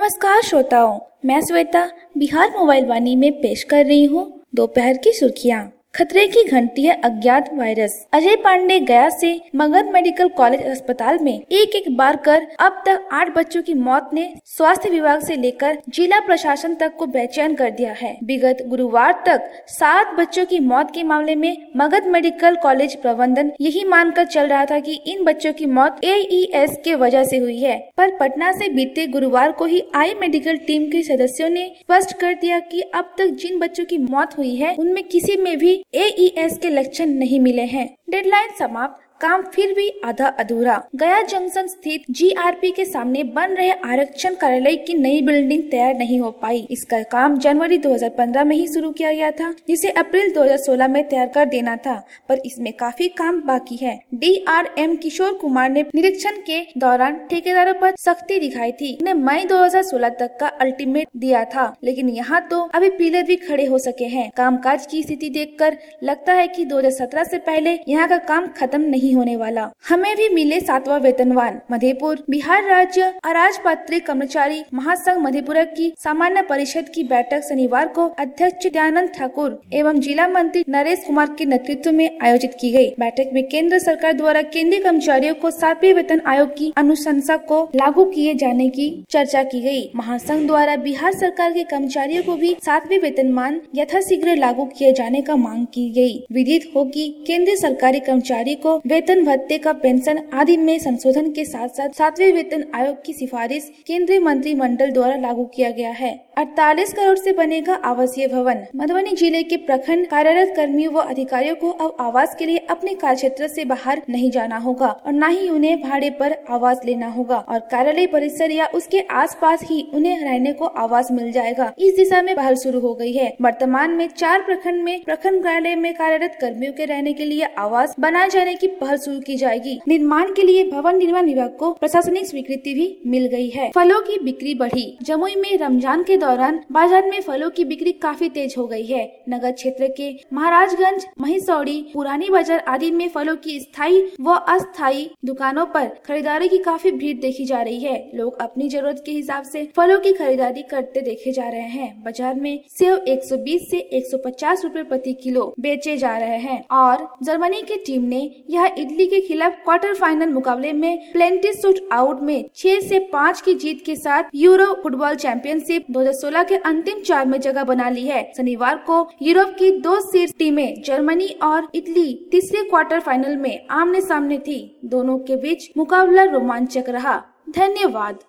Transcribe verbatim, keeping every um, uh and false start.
नमस्कार श्रोताओं, मैं श्वेता बिहार मोबाइल वाणी में पेश कर रही हूँ दोपहर की सुर्खियाँ। खतरे की घंटी है अज्ञात वायरस। अजय पांडे गया से मगध मेडिकल कॉलेज अस्पताल में एक एक बार कर अब तक आठ बच्चों की मौत ने स्वास्थ्य विभाग से लेकर जिला प्रशासन तक को बेचैन कर दिया है। विगत गुरुवार तक सात बच्चों की मौत के मामले में मगध मेडिकल कॉलेज प्रबंधन यही मानकर चल रहा था कि इन बच्चों की मौत ए ई एस के वजह से हुई है, पर पटना से बीते गुरुवार को ही आई मेडिकल टीम के सदस्यों ने स्पष्ट कर दिया कि अब तक जिन बच्चों की मौत हुई है उनमें किसी में भी ए ई एस के लक्षण नहीं मिले हैं। डेडलाइन समाप्त, काम फिर भी आधा अधूरा। गया जंक्शन स्थित जी आर पी के सामने बन रहे आरक्षण कार्यालय की नई बिल्डिंग तैयार नहीं हो पाई। इसका काम जनवरी दो हज़ार पंद्रह में ही शुरू किया गया था, जिसे अप्रैल दो हज़ार सोलह में तैयार कर देना था, पर इसमें काफी काम बाकी है। D R M Kishore Kumar ने निरीक्षण के दौरान ठेकेदारों पर सख्ती दिखाई थी। उन्हें मई दो हज़ार सोलह तक का अल्टीमेट दिया था, लेकिन यहाँ तो अभी पिलर भी खड़े हो सके हैं। कामकाज की स्थिति देखकर लगता है कि दो हज़ार सत्रह से पहले यहाँ का काम खत्म नहीं होने वाला। हमें भी मिले सातवां वेतनमान। मधेपुर बिहार राज्य अराजपत्रित कर्मचारी महासंघ मधेपुरा की सामान्य परिषद की बैठक शनिवार को अध्यक्ष दयानंद ठाकुर एवं जिला मंत्री नरेश कुमार के नेतृत्व में आयोजित की गई। बैठक में केंद्र सरकार द्वारा केंद्रीय कर्मचारियों को सातवें वेतन आयोग की अनुशंसा को लागू किए जाने की चर्चा की गई। महासंघ द्वारा बिहार सरकार के कर्मचारियों को भी सातवें वेतनमान यथाशीघ्र लागू किए जाने का मांग की गई। विदित हो कि केंद्रीय सरकारी कर्मचारी को वेतन भत्ते का पेंशन आदि में संशोधन के साथ साथ सातवें वेतन आयोग की सिफारिश केंद्रीय मंत्रिमंडल द्वारा लागू किया गया है। अड़तालीस करोड़ से बनेगा आवासीय भवन। मधुबनी जिले के प्रखंड कार्यरत कर्मियों व अधिकारियों को अब आवास के लिए अपने कार्यक्षेत्र से बाहर नहीं जाना होगा और न ही उन्हें भाड़े पर आवास लेना होगा और कार्यालय परिसर या उसके आसपास ही उन्हें रहने को आवास मिल जाएगा। इस दिशा में पहल शुरू हो गई है। वर्तमान में चार प्रखंड में प्रखंड कार्यालय में कार्यरत कर्मियों के रहने के लिए आवास बनाए जाने की पहल शुरू की जाएगी। निर्माण के लिए भवन निर्माण विभाग को प्रशासनिक स्वीकृति भी मिल गई है। फलों की बिक्री बढ़ी। जमुई में रमजान के दौरान बाजार में फलों की बिक्री काफी तेज हो गई है। नगर क्षेत्र के महाराजगंज, महिसौड़ी, पुरानी बाजार आदि में फलों की स्थायी व अस्थायी दुकानों पर खरीदारी की काफी भीड़ देखी जा रही है। लोग अपनी जरूरत के हिसाब से फलों की खरीदारी करते देखे जा रहे हैं। बाजार में सेव एक सौ बीस से एक सौ पचास रुपए प्रति किलो बेचे जा रहे हैं और जर्मनी की टीम ने यह इटली के खिलाफ क्वार्टर फाइनल मुकाबले में प्लेंटी शूट आउट में छह से पाँच की जीत के साथ यूरो फुटबॉल चैंपियनशिप दो हज़ार सोलह के अंतिम चार में जगह बना ली है। शनिवार को यूरोप की दो शीर्ष टीमें जर्मनी और इटली तीसरे क्वार्टर फाइनल में आमने सामने थी। दोनों के बीच मुकाबला रोमांचक रहा। धन्यवाद।